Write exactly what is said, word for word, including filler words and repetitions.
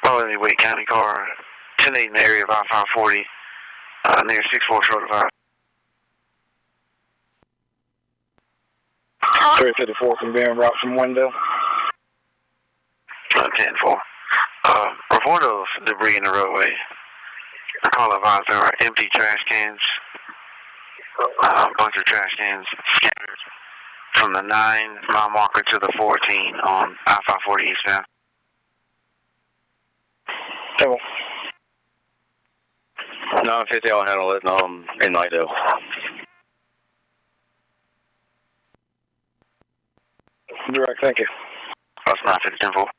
Oh, the Wake County car, ten eight in the area of I five forty, uh, near six four short of five. three fifty-four from being route from window. Uh, ten four. Uh, report of debris in the roadway. I call advise there are empty trash cans, uh, a bunch of trash cans scattered from the nine mile marker to the fourteen on I five forty eastbound. Table. nine fifty, I'll handle it um, in Nido. Direct, thank you. That's nine fifty ten four.